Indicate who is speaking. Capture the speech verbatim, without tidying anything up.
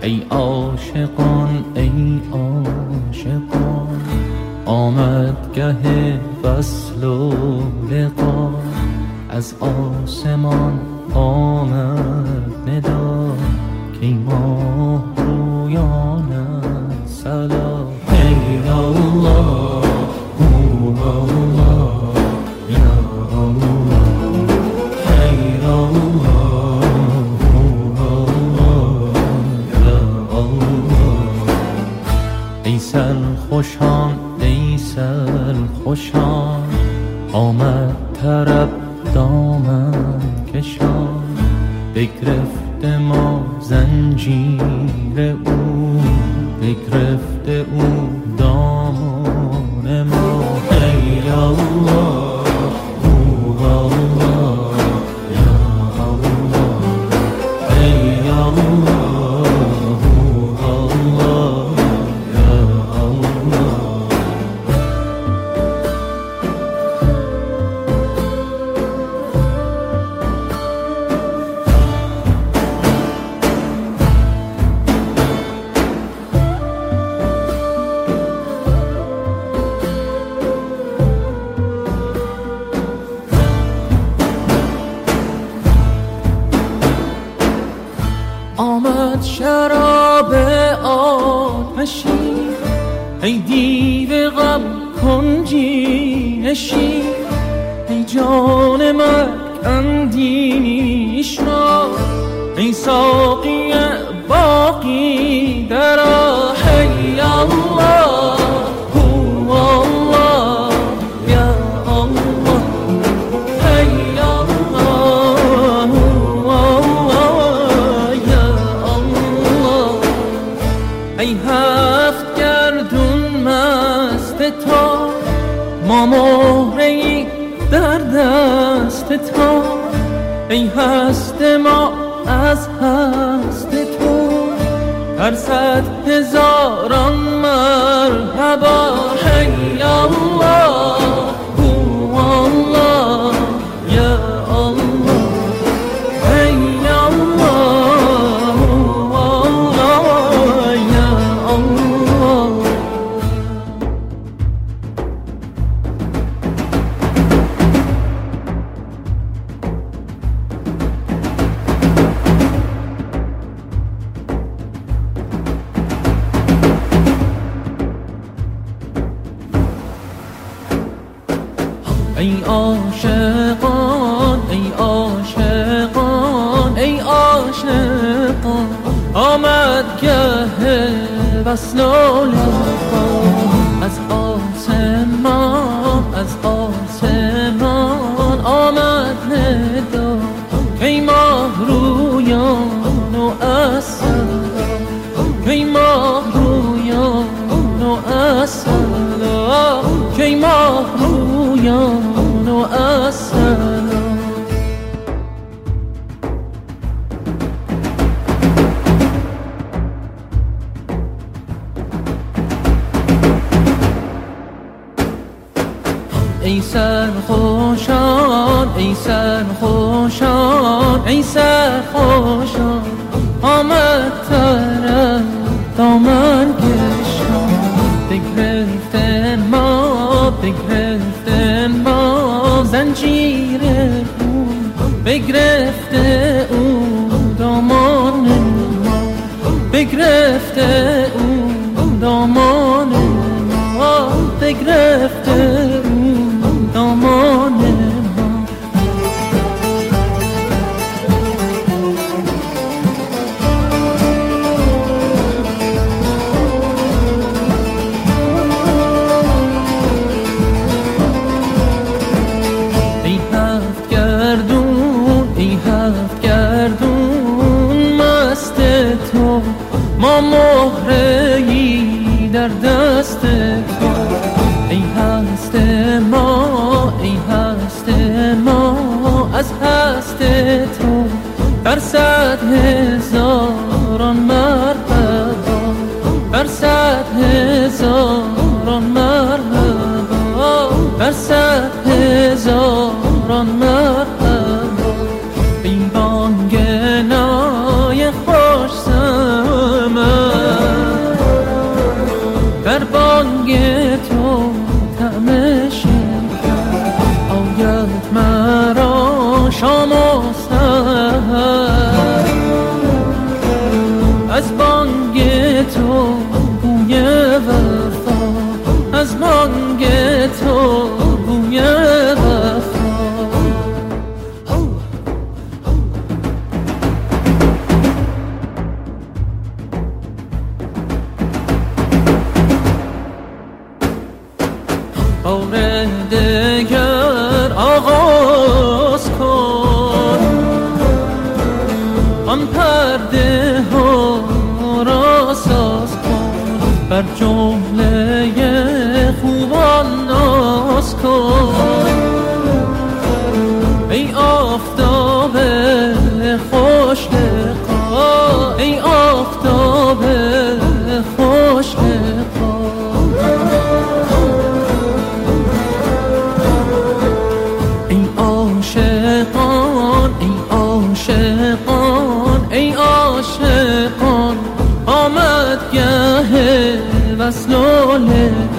Speaker 1: ای عاشقان ای عاشقان، آمد گه وصل و لقا. از آسمان آمد ندا که ماه رویانت سلام. ای الله الله یا الله، ای الله الله یا الله. ای سرخوشان ای سرخوشان، آمد طرب دامن کشان. بگرفته ما زنجیر او، بگرفته او دامان ما. ای الله الله یا الله، ای الله الله یا الله. آمد شراب آتشی، ای دیو غم کنجی نشین. ای جان مرگ اندیش را، ای ساقی باقی درآ. ای الله هو الله یا الله، ای الله هو الله یا الله. ای هفت گردون مست تو، ما مهره‌ای در دست تو. ای هست ما از هست تو، هر صد هزاران مرحبا. ای الله هو الله یا الله، ای الله هو الله یا الله. ای عاشقان ای عاشقان ای عاشقان، آمد گه وصل و لقا. از آسمان از آسمان آمد ندا، ای ماه رویان و اصلا، ای ماه رویان و اصلا، ای ماه رویان و اصلا. ای سرخوشان ای سرخوشان ای سرخوشان، آمد طرب دامن کشان. بگرفتن ما بگرفتن ما زنجیر او، بگرفته او دامان ما، بگرفته او دامان ما، بگرفته او دامان ما. ای هفت گردون ای هفت گردون مست تو، ما مهره‌ای در دست تو. ای هست ما ای هست ما از هست تو، بر صد هزاران مرحبا، بر صد هزاران مرحبا، بر صد هزاران مرحبا. این بانگ نای خوش سمر بار دگر آغاز کن. آن پرده ها را ساز کن، بر جمله خوبان ناز کن. ای آفتاب خوش لقا، ای آفتاب خوش لقا. ای عاشقان، ای عاشقان، ای عاشقان، آمد گه وصل و لقا.